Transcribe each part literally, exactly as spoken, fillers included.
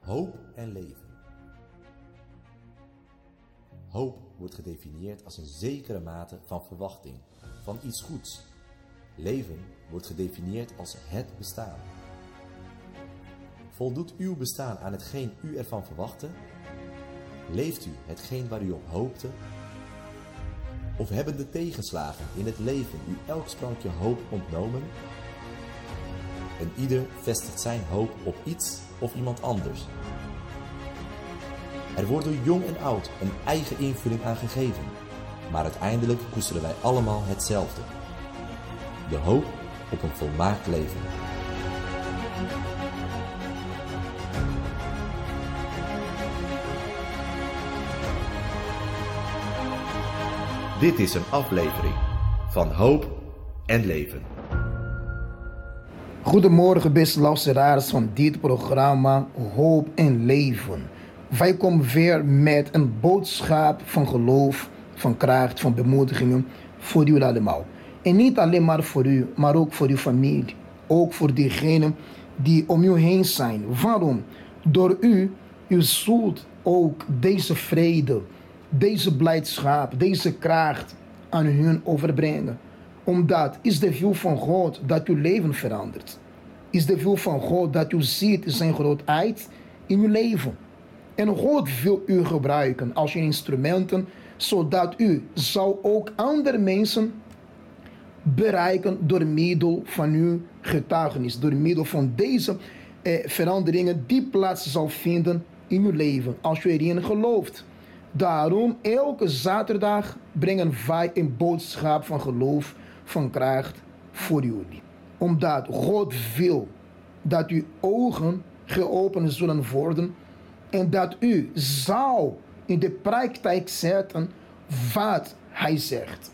Hoop en leven. Hoop wordt gedefinieerd als een zekere mate van verwachting, van iets goeds. Leven wordt gedefinieerd als het bestaan. Voldoet uw bestaan aan hetgeen u ervan verwachtte? Leeft u hetgeen waar u op hoopte? Of hebben de tegenslagen in het leven u elk sprankje hoop ontnomen? En ieder vestigt zijn hoop op iets of iemand anders. Er wordt door jong en oud een eigen invulling aan gegeven, maar uiteindelijk koesteren wij allemaal hetzelfde: de hoop op een volmaakt leven. Dit is een aflevering van Hoop en Leven. Goedemorgen beste luisteraars van dit programma Hoop en Leven. Wij komen weer met een boodschap van geloof, van kracht, van bemoedigingen voor jullie allemaal. En niet alleen maar voor u, maar ook voor uw familie. Ook voor diegenen die om u heen zijn. Waarom? Door u, u zult ook deze vrede, deze blijdschap, deze kracht aan hun overbrengen. Omdat is de wil van God dat uw leven verandert. Is de wil van God dat u ziet zijn grootheid in uw leven. En God wil u gebruiken als je instrumenten, zodat u zou ook andere mensen bereiken door middel van uw getuigenis. Door middel van deze eh, veranderingen die plaats zal vinden in uw leven, als u erin gelooft. Daarom, elke zaterdag brengen wij een boodschap van geloof, van kracht voor jullie. Omdat God wil dat uw ogen geopend zullen worden en dat u zou in de praktijk zetten wat hij zegt.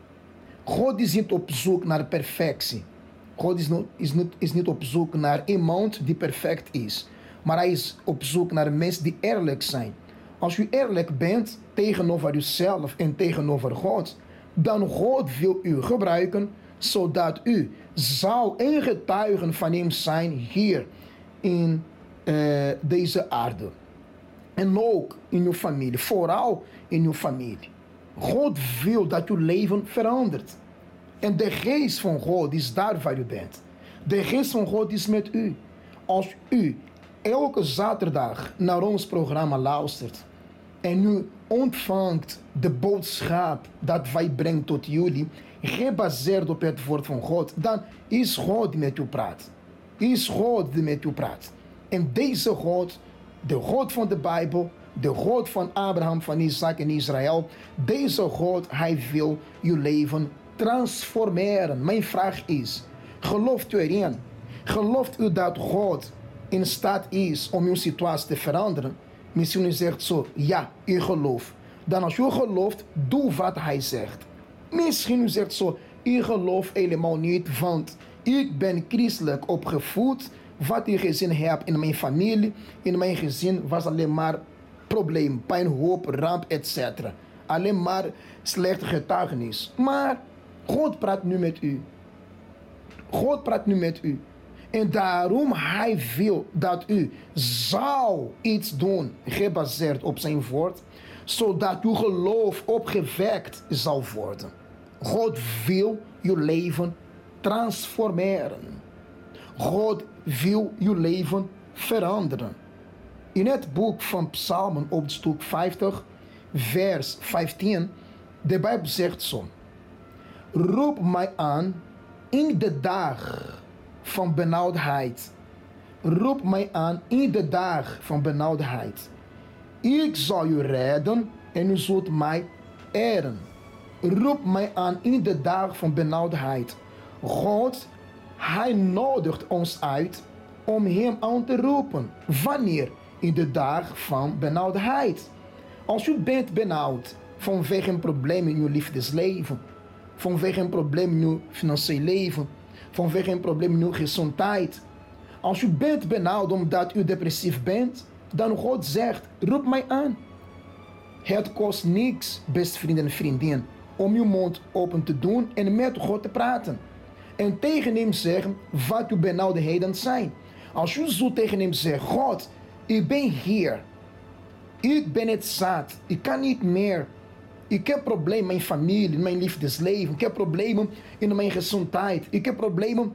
God is niet op zoek naar perfectie. God is niet, is, niet, is niet op zoek naar iemand die perfect is. Maar hij is op zoek naar mensen die eerlijk zijn. Als u eerlijk bent tegenover uzelf en tegenover God, dan God wil u gebruiken, zodat u zou een getuige van hem zijn hier in uh, deze aarde. En ook in uw familie, vooral in uw familie. God wil dat uw leven verandert. En de geest van God is daar waar u bent. De geest van God is met u. Als u elke zaterdag naar ons programma luistert en u ontvangt de boodschap dat wij brengen tot jullie, gebaseerd op het woord van God, dan is God die met u praat. Is God die met u praat. En deze God, de God van de Bijbel, de God van Abraham, van Isaac en Israël, deze God, hij wil uw leven transformeren. Mijn vraag is, gelooft u erin? Gelooft u dat God in staat is om uw situatie te veranderen? Misschien u zegt zo, ja, u gelooft. Dan als u gelooft, doe wat hij zegt. Misschien u zegt zo, u gelooft helemaal niet, want ik ben christelijk opgevoed. Wat ik gezien heb in mijn familie, in mijn gezin was alleen maar probleem, pijn, hoop, ramp, et cetera. Alleen maar slechte getuigenis. Maar God praat nu met u. God praat nu met u. En daarom hij wil dat u zou iets doen, gebaseerd op zijn woord, zodat uw geloof opgewekt zal worden. God wil uw leven transformeren. God wil uw leven veranderen. In het boek van Psalmen op stuk vijftig, vers vijftien, de Bijbel zegt zo: roep mij aan in de dag van benauwdheid. Roep mij aan in de dag van benauwdheid. Ik zal u redden en u zult mij eren. Roep mij aan in de dag van benauwdheid. God, hij nodigt ons uit om hem aan te roepen. Wanneer? In de dag van benauwdheid. Als u bent benauwd vanwege een probleem in uw liefdesleven, vanwege een probleem in uw financieel leven, vanwege een probleem in uw gezondheid. Als u bent benauwd omdat u depressief bent, dan God zegt, roep mij aan. Het kost niks, beste vrienden en vriendinnen, om uw mond open te doen en met God te praten. En tegen hem zeggen wat uw benauwdheden zijn. Als u zo tegen hem zegt, God, Ik ben hier. Ik ben het zat. Ik kan niet meer. Ik heb problemen in mijn familie, in mijn liefdesleven. Ik heb problemen in mijn gezondheid. Ik heb problemen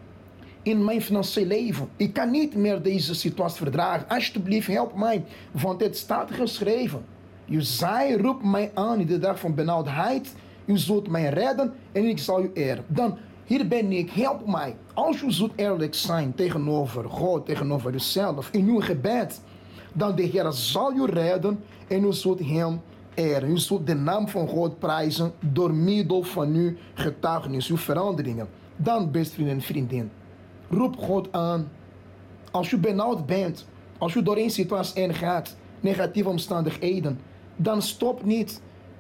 in mijn financieel leven. Ik kan niet meer deze situatie verdragen. Alsjeblieft, help mij. Want het staat geschreven. U zij roept mij aan in de dag van benauwdheid. U zult mij redden en ik zal u eren. Dan, hier ben ik, help mij. Als u zult eerlijk zijn tegenover God, tegenover uzelf, in uw gebed, dan de Heer zal u redden en u zult hem eren. U zult de naam van God prijzen door middel van uw getuigenis, uw veranderingen. Dan, beste vrienden en vriendin, roep God aan. Als u benauwd bent, als u door een situatie heen gaat, negatieve omstandigheden, dan stop niet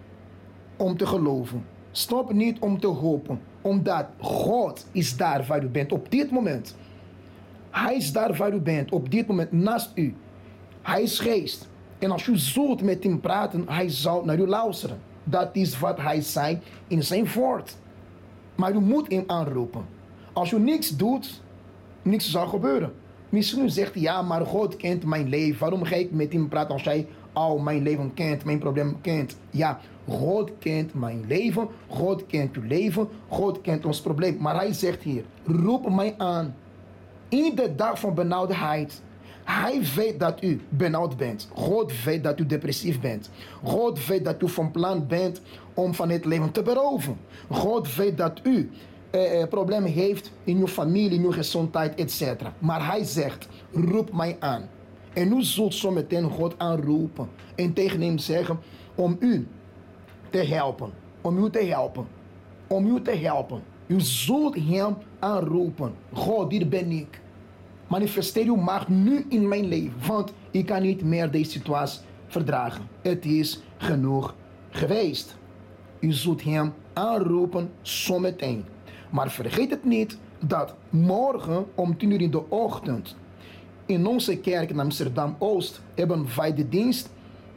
om te geloven. Stop niet om te hopen. Omdat God is daar waar u bent op dit moment. Hij is daar waar u bent op dit moment naast u. Hij is geest. En als u zult met hem praten, hij zal naar u luisteren. Dat is wat hij zei in zijn woord. Maar u moet hem aanroepen. Als u niks doet, niks zal gebeuren. Misschien u zegt, ja, maar God kent mijn leven. Waarom ga ik met hem praten als hij al mijn leven kent, mijn probleem kent? Ja, God kent mijn leven. God kent uw leven. God kent ons probleem. Maar hij zegt hier, roep mij aan. In de dag van benauwdheid. Hij weet dat u benauwd bent. God weet dat u depressief bent. God weet dat u van plan bent om van het leven te beroven. God weet dat u eh, problemen heeft in uw familie, in uw gezondheid, et cetera. Maar hij zegt, roep mij aan. En u zult zo meteen God aanroepen. En tegen hem zeggen om u te helpen. Om u te helpen. Om u te helpen. U zult hem aanroepen. God, hier ben ik. Manifesteer uw macht nu in mijn leven. Want ik kan niet meer deze situatie verdragen. Het is genoeg geweest. U zult hem aanroepen zometeen. Maar vergeet het niet dat morgen om tien uur in de ochtend in onze kerk in Amsterdam-Oost hebben wij de dienst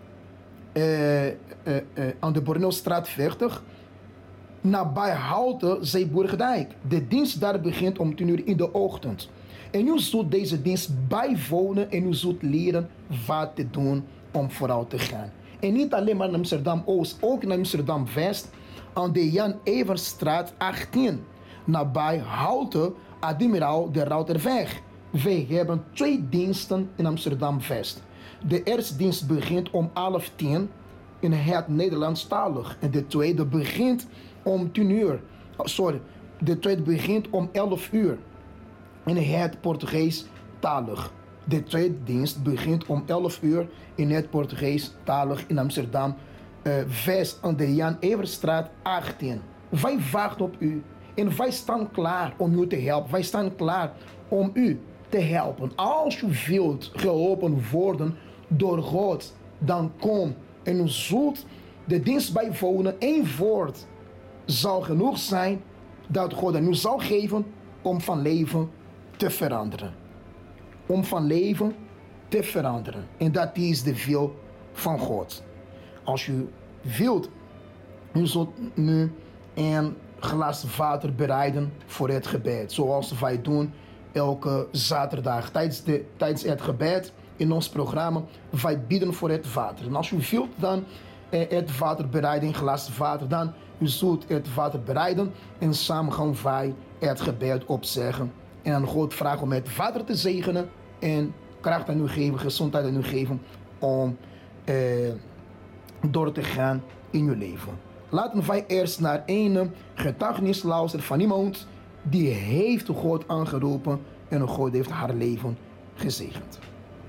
uh, uh, uh, aan de Borneelstraat veertig nabij Holte Zeeburgdijk. De dienst daar begint om tien uur in de ochtend. En u zult deze dienst bijwonen en u zult leren wat te doen om vooruit te gaan. En niet alleen maar in Amsterdam-Oost, ook in Amsterdam-West aan de Jan Everstraat achttien. Nabij Holte Admiraal de Routerweg. Wij hebben twee diensten in Amsterdam-West. De eerste dienst begint om half tien in het Nederlandstalig. En de tweede begint om tien uur. Oh, sorry, de tweede begint om elf uur in het Portugees-talig. De tweede dienst begint om elf uur in het Portugees-talig in Amsterdam uh, West aan de Jan Everstraat achttien. Wij wachten op u en wij staan klaar om u te helpen. Wij staan klaar om u te helpen. Als u wilt geholpen worden door God, dan kom en u zult de dienst bijwonen. Eén woord zal genoeg zijn dat God aan u zal geven om van leven te veranderen. Om van leven te veranderen. En dat is de wil van God. Als u wilt, u zult nu een glas water bereiden voor het gebed. Zoals wij doen elke zaterdag. Tijdens, de, tijdens het gebed in ons programma, wij bidden voor het water. En als u wilt dan eh, het water bereiden, een glas water, dan u zult het water bereiden en samen gaan wij het gebed opzeggen. En aan God vragen om het water te zegenen en kracht aan u geven, gezondheid aan u geven om eh, door te gaan in uw leven. Laten wij eerst naar een getuigenis luisteren van iemand die heeft God aangeroepen en God heeft haar leven gezegend.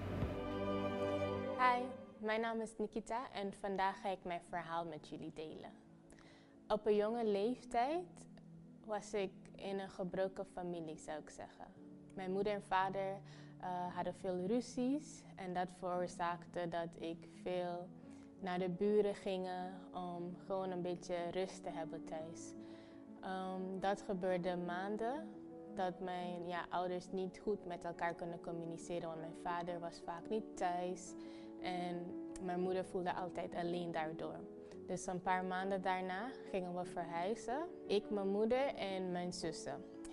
Hi, mijn naam is Nikita en vandaag ga ik mijn verhaal met jullie delen. Op een jonge leeftijd was ik in een gebroken familie, zou ik zeggen. Mijn moeder en vader uh, hadden veel ruzies en dat veroorzaakte dat ik veel naar de buren ging om gewoon een beetje rust te hebben thuis. Um, dat gebeurde maanden, dat mijn ja, ouders niet goed met elkaar konden communiceren, want mijn vader was vaak niet thuis en mijn moeder voelde altijd alleen daardoor. Dus een paar maanden daarna gingen we verhuizen, ik, mijn moeder en mijn zussen.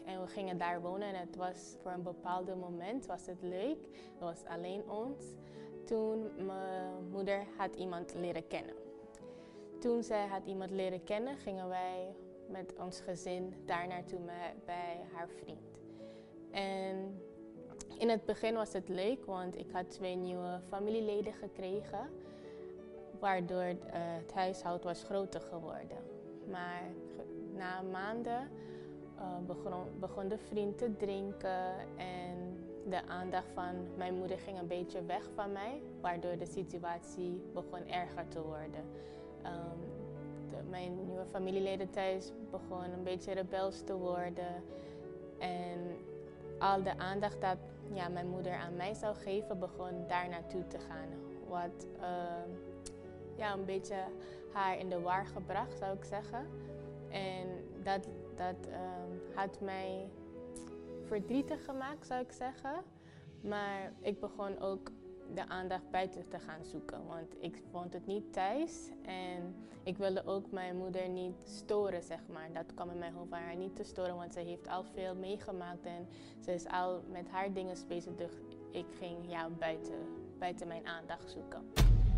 En we gingen daar wonen en het was voor een bepaald moment was het leuk. Het was alleen ons. Toen mijn moeder had iemand leren kennen. Toen zij had iemand leren kennen, gingen wij met ons gezin daar naartoe bij haar vriend. En in het begin was het leuk, want ik had twee nieuwe familieleden gekregen, waardoor uh, het huishouden was groter geworden. Maar na maanden uh, begon, begon de vriend te drinken en de aandacht van mijn moeder ging een beetje weg van mij, waardoor de situatie begon erger te worden. Um, de, mijn nieuwe familieleden thuis begon een beetje rebels te worden en al de aandacht dat ja, mijn moeder aan mij zou geven, begon daar naartoe te gaan. Wat uh, ja, een beetje haar in de war gebracht, zou ik zeggen. En dat, dat um, had mij verdrietig gemaakt, zou ik zeggen. Maar ik begon ook de aandacht buiten te gaan zoeken, want ik vond het niet thuis. En ik wilde ook mijn moeder niet storen, zeg maar. Dat kwam in mijn hoofd aan haar niet te storen, want ze heeft al veel meegemaakt en ze is al met haar dingen bezig. Dus ik ging ja, buiten, buiten mijn aandacht zoeken.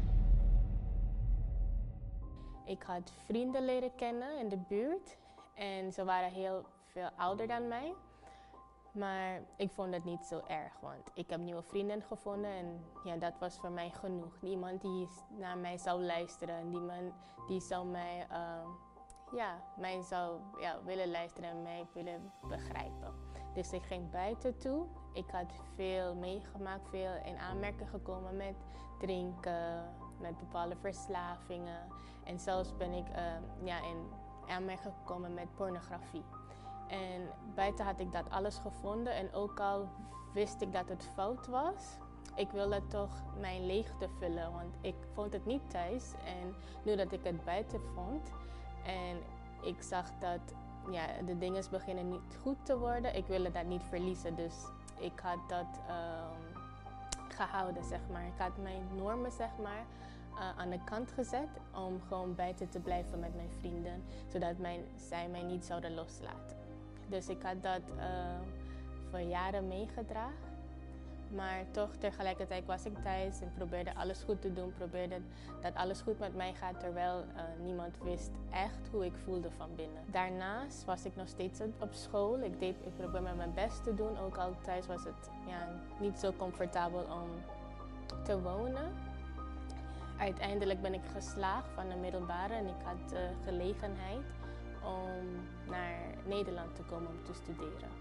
Ik had vrienden leren kennen in de buurt en ze waren heel veel ouder dan mij. Maar ik vond het niet zo erg, want ik heb nieuwe vrienden gevonden en ja, dat was voor mij genoeg. Iemand die naar mij zou luisteren, iemand die zou mij, uh, ja, mij zou ja, willen luisteren en mij willen begrijpen. Dus ik ging buiten toe. Ik had veel meegemaakt, veel in aanmerking gekomen met drinken, met bepaalde verslavingen. En zelfs ben ik uh, ja, in aanmerking gekomen met pornografie. En buiten had ik dat alles gevonden en ook al wist ik dat het fout was, ik wilde toch mijn leegte vullen, want ik vond het niet thuis. En nu dat ik het buiten vond en ik zag dat ja, de dingen beginnen niet goed te worden, ik wilde dat niet verliezen. Dus ik had dat uh, gehouden, zeg maar. Ik had mijn normen, zeg maar, uh, aan de kant gezet om gewoon buiten te blijven met mijn vrienden, zodat mijn, zij mij niet zouden loslaten. Dus ik had dat uh, voor jaren meegedragen. Maar toch tegelijkertijd was ik thuis en probeerde alles goed te doen. Probeerde dat alles goed met mij gaat, terwijl uh, niemand wist echt hoe ik voelde van binnen. Daarnaast was ik nog steeds op school. Ik, deed, ik probeerde mijn best te doen. Ook al thuis was het ja, niet zo comfortabel om te wonen. Uiteindelijk ben ik geslaagd van de middelbare en ik had de gelegenheid om naar Nederland te komen om te studeren.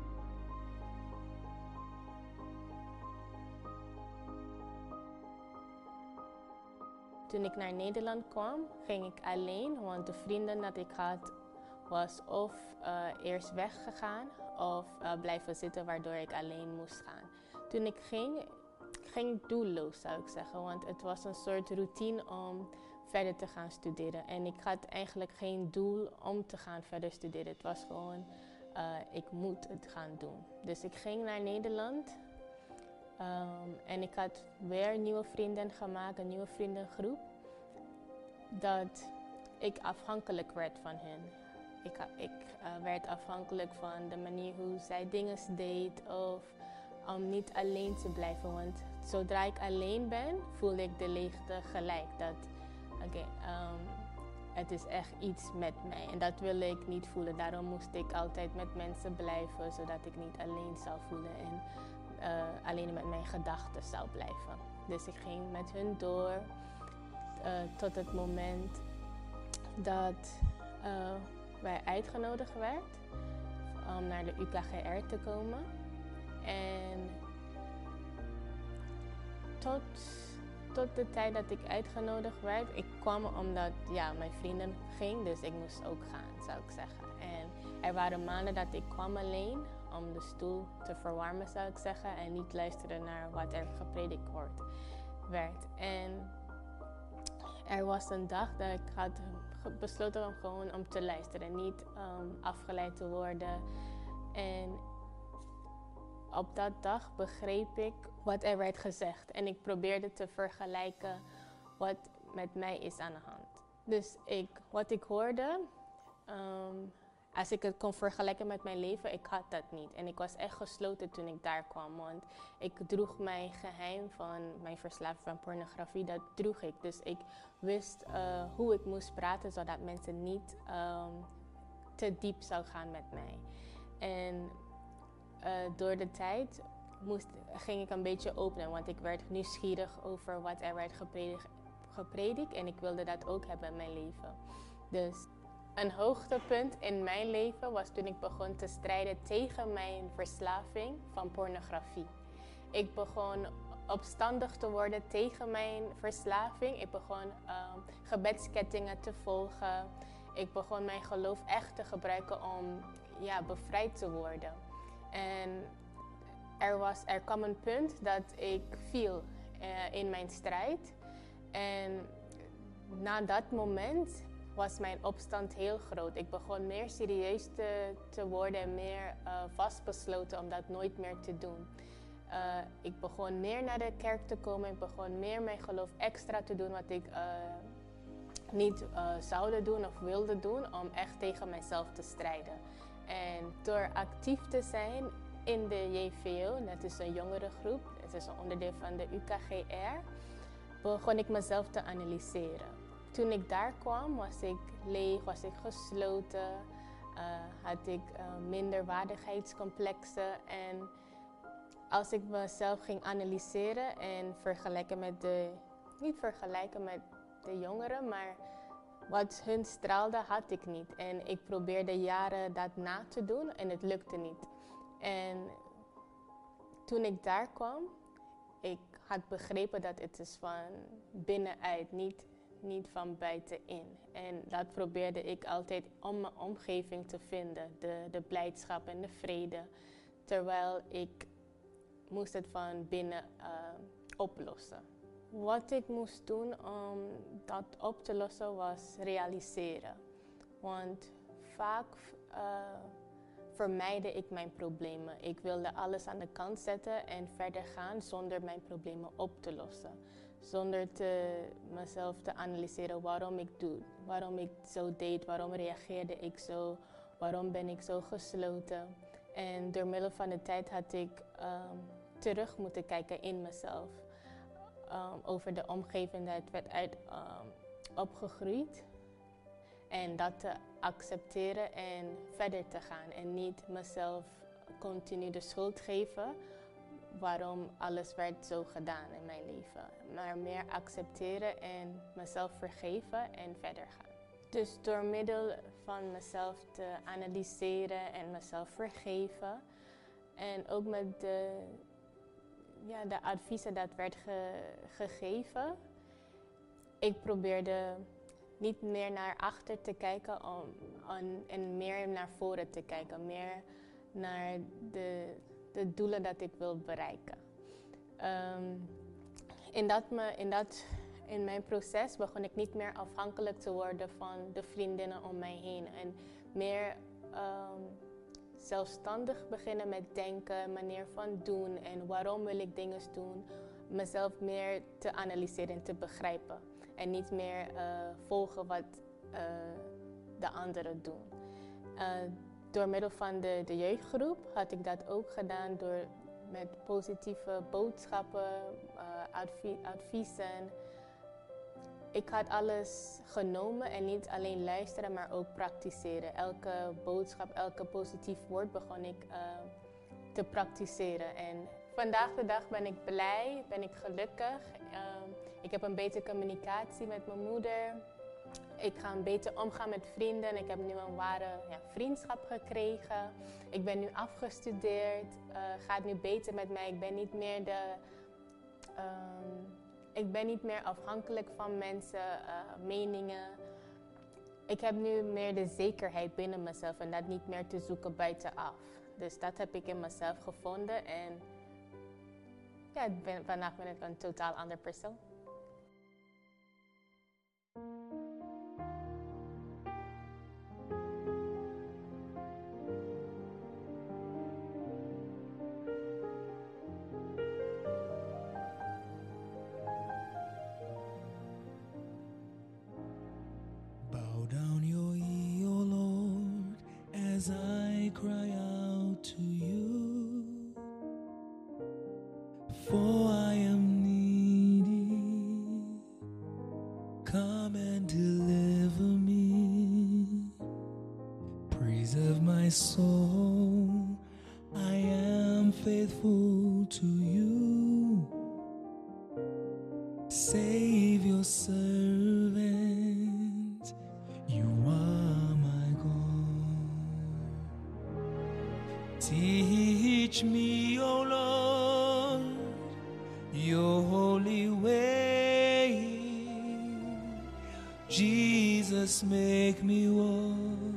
Toen ik naar Nederland kwam, ging ik alleen, want de vrienden dat ik had was of uh, eerst weggegaan of uh, blijven zitten, waardoor ik alleen moest gaan. Toen ik ging, ging ik doelloos, zou ik zeggen, want het was een soort routine om verder te gaan studeren. En ik had eigenlijk geen doel om te gaan verder studeren. Het was gewoon, uh, ik moet het gaan doen. Dus ik ging naar Nederland um, en ik had weer nieuwe vrienden gemaakt, een nieuwe vriendengroep. Dat ik afhankelijk werd van hen. Ik, ik uh, werd afhankelijk van de manier hoe zij dingen deed of om niet alleen te blijven. Want zodra ik alleen ben, voel ik de leegte gelijk. Dat Oké, okay, um, het is echt iets met mij en dat wil ik niet voelen. Daarom moest ik altijd met mensen blijven, zodat ik niet alleen zou voelen en uh, alleen met mijn gedachten zou blijven. Dus ik ging met hun door uh, tot het moment dat uh, wij uitgenodigd werd om naar de U K G R te komen. En tot... Tot de tijd dat ik uitgenodigd werd, ik kwam omdat ja, mijn vrienden gingen, dus ik moest ook gaan, zou ik zeggen. En er waren maanden dat ik kwam alleen om de stoel te verwarmen, zou ik zeggen, en niet luisteren naar wat er gepredikt wordt, werd. En er was een dag dat ik had besloten om gewoon om te luisteren, niet um, afgeleid te worden. En op dat dag begreep ik wat er werd gezegd en ik probeerde te vergelijken wat met mij is aan de hand. Dus ik, wat ik hoorde, um, als ik het kon vergelijken met mijn leven, ik had dat niet. En ik was echt gesloten toen ik daar kwam. Want ik droeg mijn geheim van mijn verslaving van pornografie, dat droeg ik. Dus ik wist uh, hoe ik moest praten, zodat mensen niet um, te diep zou gaan met mij. En uh, door de tijd moest, ging ik een beetje openen, want ik werd nieuwsgierig over wat er werd gepredikt, gepredikt en ik wilde dat ook hebben in mijn leven. Dus een hoogtepunt in mijn leven was toen ik begon te strijden tegen mijn verslaving van pornografie. Ik begon opstandig te worden tegen mijn verslaving. Ik begon um, gebedskettingen te volgen. Ik begon mijn geloof echt te gebruiken om ja, bevrijd te worden. En er, was, er kwam een punt dat ik viel uh, in mijn strijd. En na dat moment was mijn opstand heel groot. Ik begon meer serieus te, te worden en meer uh, vastbesloten om dat nooit meer te doen. Uh, ik begon meer naar de kerk te komen. Ik begon meer mijn geloof extra te doen wat ik uh, niet uh, zou doen of wilde doen om echt tegen mezelf te strijden. En door actief te zijn in de J V O, dat is een jongerengroep, dat is een onderdeel van de U K G R, begon ik mezelf te analyseren. Toen ik daar kwam, was ik leeg, was ik gesloten, uh, had ik uh, minderwaardigheidscomplexen. En als ik mezelf ging analyseren en vergelijken met de, niet vergelijken met de jongeren, maar wat hun straalde, had ik niet. En ik probeerde jaren dat na te doen en het lukte niet. En toen ik daar kwam, ik had begrepen dat het is van binnenuit, niet, niet van buitenin. En dat probeerde ik altijd om mijn omgeving te vinden, de, de blijdschap en de vrede. Terwijl ik moest het van binnen uh, oplossen. Wat ik moest doen om dat op te lossen was realiseren. Want vaak uh, vermijdde ik mijn problemen. Ik wilde alles aan de kant zetten en verder gaan zonder mijn problemen op te lossen. Zonder te, mezelf te analyseren waarom ik doe, waarom ik zo deed, waarom reageerde ik zo, waarom ben ik zo gesloten. En door middel van de tijd had ik um, terug moeten kijken in mezelf. Um, over de omgeving dat werd uit um, opgegroeid. En dat te accepteren en verder te gaan. En niet mezelf continu de schuld geven waarom alles werd zo gedaan in mijn leven. Maar meer accepteren en mezelf vergeven en verder gaan. Dus door middel van mezelf te analyseren en mezelf vergeven. En ook met de, ja, de adviezen dat werd ge, gegeven. Ik probeerde niet meer naar achter te kijken om, on, en meer naar voren te kijken. Meer naar de, de doelen dat ik wil bereiken. Um, in, dat me, in, dat, in mijn proces begon ik niet meer afhankelijk te worden van de vriendinnen om mij heen. En meer um, zelfstandig beginnen met denken, manier van doen en waarom wil ik dingen doen. Mezelf meer te analyseren en te begrijpen. En niet meer uh, volgen wat uh, de anderen doen. Uh, door middel van de, de jeugdgroep had ik dat ook gedaan door met positieve boodschappen, uh, advie, adviezen. Ik had alles genomen en niet alleen luisteren, maar ook praktiseren. Elke boodschap, elke positief woord begon ik uh, te praktiseren. En vandaag de dag ben ik blij, ben ik gelukkig. Uh, ik heb een betere communicatie met mijn moeder. Ik ga beter omgaan met vrienden. Ik heb nu een ware ja, vriendschap gekregen. Ik ben nu afgestudeerd. Uh, gaat nu beter met mij. Ik ben niet meer de... Um, ik ben niet meer afhankelijk van mensen, uh, meningen. Ik heb nu meer de zekerheid binnen mezelf en dat niet meer te zoeken buitenaf. Dus dat heb ik in mezelf gevonden en ja, ben, vandaag ben ik een totaal ander persoon. come and deliver me. Praise of my soul, I am faithful to you. Save your servant, you are my God. Teach me, O Lord, your holy way. Jesus, make me walk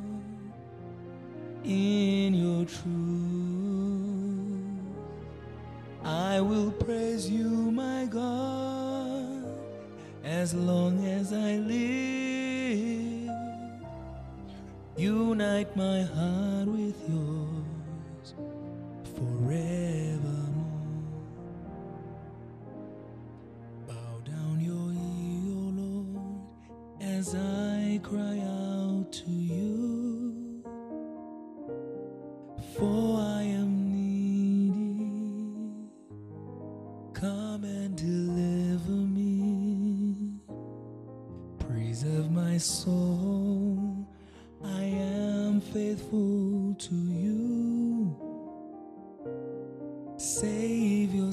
in your truth. I will praise you, my God, as long as I live. Unite my heart with yours forevermore. Bow down your ear, O Lord, as I cry out to you, for I am needy. Come and deliver me. Praise of my soul, I am faithful to you. Save your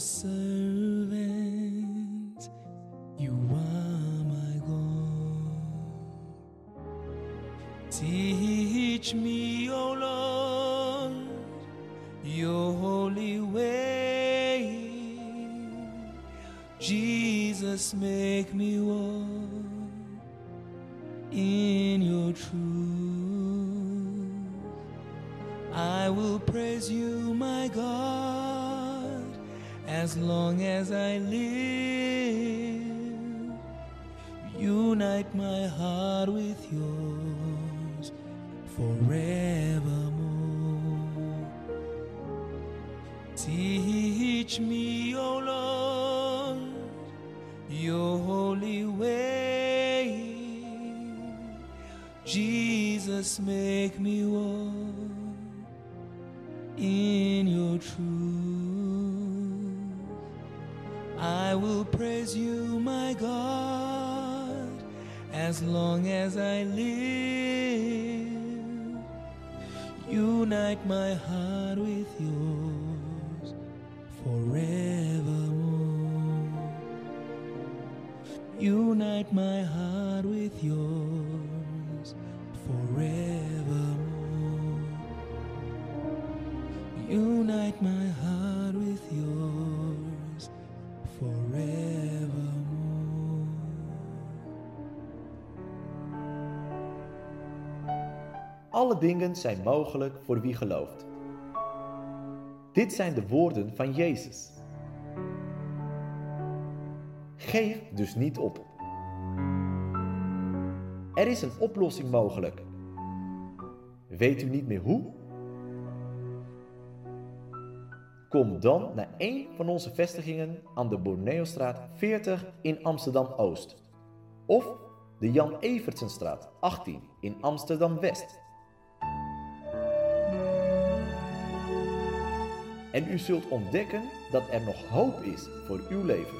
servant, you are my God. Teach me, O Lord, your holy way. Jesus, make me walk in your truth. I will praise you, my God, as long as I live. Unite my heart with yours forevermore. Teach me, O Lord, your holy way. Jesus, make me walk in your truth. I will praise you, my God, as long as I live. Unite my heart with yours forevermore. Unite my heart with yours forevermore. Unite my heart with yours forevermore. Alle dingen zijn mogelijk voor wie gelooft. Dit zijn de woorden van Jezus. Geef dus niet op. Er is een oplossing mogelijk. Weet u niet meer hoe? Kom dan naar één van onze vestigingen aan de Borneostraat veertig in Amsterdam-Oost. Of de Jan Evertsenstraat achttien in Amsterdam-West. En u zult ontdekken dat er nog hoop is voor uw leven.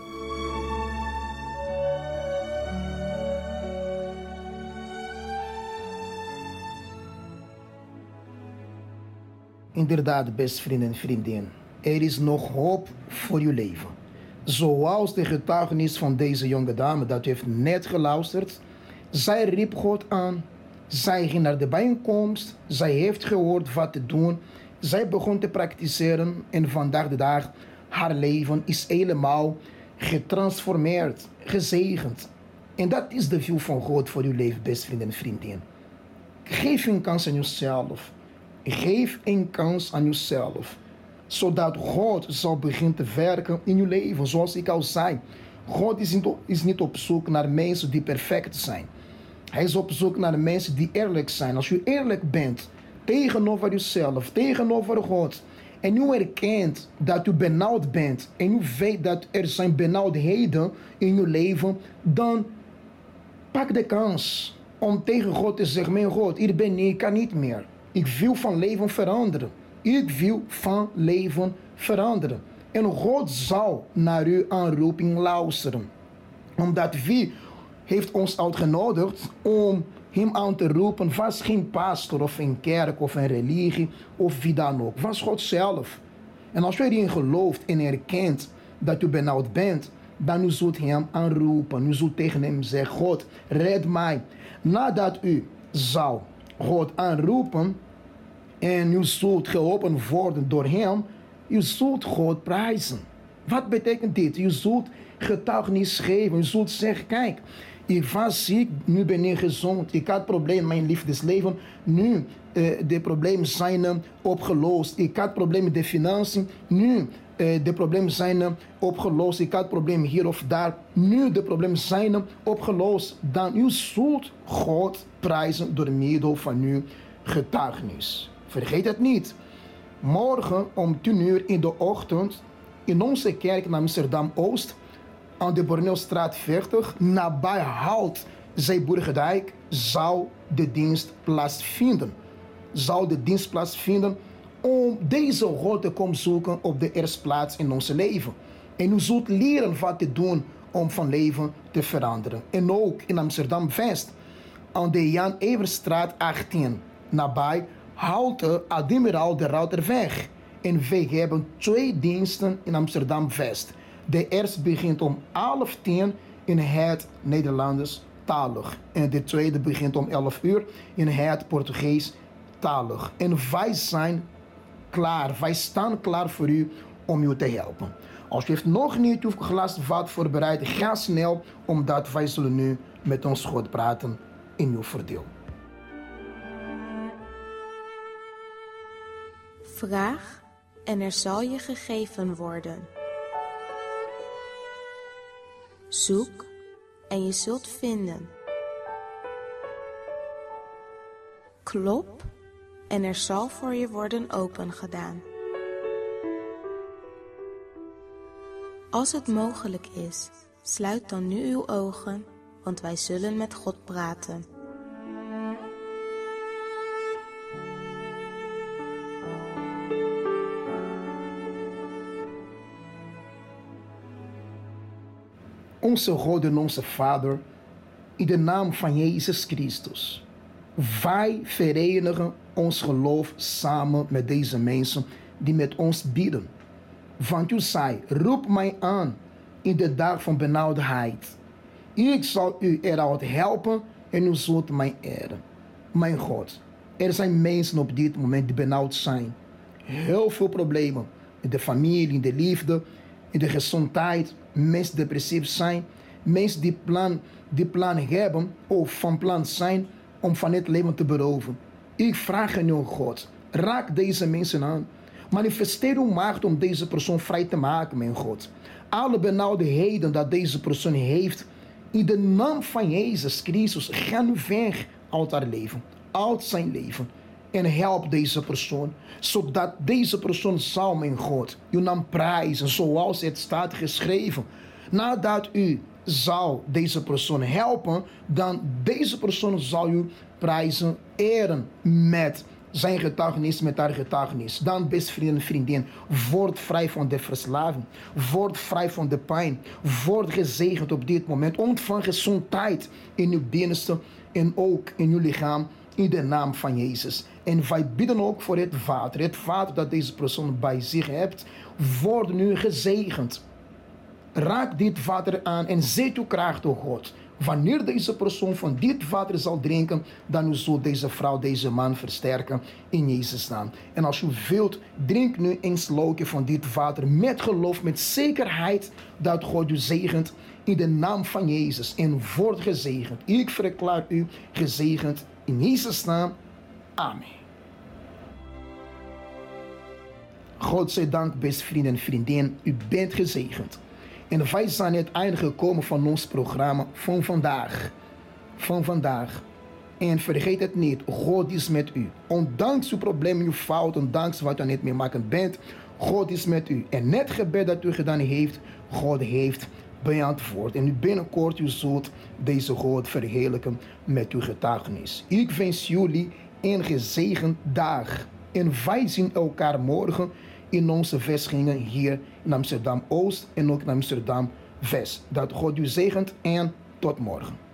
Inderdaad, beste vrienden en vriendinnen. Er is nog hoop voor uw leven. Zoals de getuigenis van deze jonge dame dat u heeft net geluisterd. Zij riep God aan. Zij ging naar de bijeenkomst. Zij heeft gehoord wat te doen. Zij begon te praktiseren. En vandaag de dag, haar leven is helemaal getransformeerd, gezegend. En dat is de wil van God voor uw leven, beste vrienden en vriendinnen. Geef een kans aan jezelf. Geef een kans aan jezelf. Zodat God zal beginnen te werken in uw leven. Zoals ik al zei. God is niet, op, is niet op zoek naar mensen die perfect zijn. Hij is op zoek naar mensen die eerlijk zijn. Als u eerlijk bent tegenover uzelf, tegenover God. En u erkent dat u benauwd bent. En u weet dat er zijn benauwdheden in uw leven. Dan pak de kans om tegen God te zeggen. Mijn God, hier ben ik, ik kan niet meer. Ik wil van leven veranderen. Ik wil van leven veranderen. En God zal naar uw aanroeping luisteren. Omdat wie heeft ons uitgenodigd om hem aan te roepen. Was geen pastor of een kerk of een religie of wie dan ook. Was God zelf. En als u erin gelooft en erkent dat u benauwd bent, dan u zult hem aanroepen. U zult tegen hem zeggen, God, red mij. Nadat u zou God aanroepen en u zult geholpen worden door hem, u zult God prijzen. Wat betekent dit? U zult getuigenis geven. U zult zeggen, kijk, ik was ziek, nu ben ik gezond. Ik had problemen in mijn liefdesleven. Nu, uh, de problemen zijn uh, opgelost. Ik had problemen met de financiën. Nu, uh, de problemen zijn uh, opgelost. Ik had problemen hier of daar. Nu, de problemen zijn uh, opgelost. Dan u zult God prijzen door middel van uw getuigenis. Vergeet het niet. Morgen om tien uur in de ochtend in onze kerk naar Amsterdam-Oost aan de Borneelstraat veertig, nabij Hout, Zeeburgerdijk, zou de dienst plaatsvinden. Zou de dienst plaatsvinden om deze God te komen zoeken op de eerste plaats in ons leven. En u zult leren wat te doen om van leven te veranderen. En ook in Amsterdam-West, aan de Jan Everstraat achttien, nabij Houten, Admiraal de Routerweg. En wij hebben twee diensten in Amsterdam-West. De eerste begint om half tien in het Nederlands talig. En de tweede begint om elf uur in het Portugees talig. En wij zijn klaar. Wij staan klaar voor u om u te helpen. Als u heeft nog niet uw glas wat voorbereid, ga snel, omdat wij zullen nu met ons God praten in uw voordeel. Vraag en er zal je gegeven worden. Zoek en je zult vinden. Klop en er zal voor je worden opengedaan. Als het mogelijk is, sluit dan nu uw ogen, want wij zullen met God praten. Onze God en onze Vader, in de naam van Jezus Christus, wij verenigen ons geloof samen met deze mensen die met ons bidden. Want u zei, roep mij aan in de dag van benauwdheid. Ik zal u eruit helpen en u zult mij eren. Mijn God, er zijn mensen op dit moment die benauwd zijn. Heel veel problemen in de familie, in de liefde, in de gezondheid. Mensen depressief zijn, mensen die plan, die plan hebben of van plan zijn om van het leven te beroven. Ik vraag aan u, God, raak deze mensen aan. Manifesteer uw macht om deze persoon vrij te maken, mijn God. Alle benauwdheden dat deze persoon heeft, in de naam van Jezus Christus, ga nu weg uit haar leven, uit zijn leven. En help deze persoon, zodat deze persoon zal, mijn God, uw naam prijzen, zoals het staat geschreven. Nadat u zal deze persoon helpen, dan deze persoon zal u prijzen, eren met zijn getuigenis, met haar getuigenis. Dan, beste vrienden en vriendin, word vrij van de verslaving. Word vrij van de pijn. Word gezegend op dit moment. Ontvang gezondheid in uw binnenste en ook in uw lichaam. In de naam van Jezus. En wij bidden ook voor het water. Het water dat deze persoon bij zich heeft, wordt nu gezegend. Raak dit water aan en zet uw kracht, o God. Wanneer deze persoon van dit water zal drinken, dan zult deze vrouw, deze man versterken in Jezus' naam. En als u wilt, drink nu een slokje van dit water met geloof, met zekerheid dat God u zegent in de naam van Jezus. En word gezegend. Ik verklaar u gezegend in Jezus' naam. Amen. God zij dank, beste vrienden en vriendinnen, u bent gezegend. En wij zijn aan het einde gekomen van ons programma van vandaag. Van vandaag. En vergeet het niet, God is met u. Ondanks uw problemen, uw fouten, ondanks wat u aan het meemaken bent, God is met u. En net gebed dat u gedaan heeft, God heeft beantwoord. En u binnenkort, u zult deze God verheerlijken met uw getuigenis. Ik wens jullie een gezegend dag. En wij zien elkaar morgen in onze vestigingen hier in Amsterdam-Oost en ook in Amsterdam-West. Dat God u zegent en tot morgen.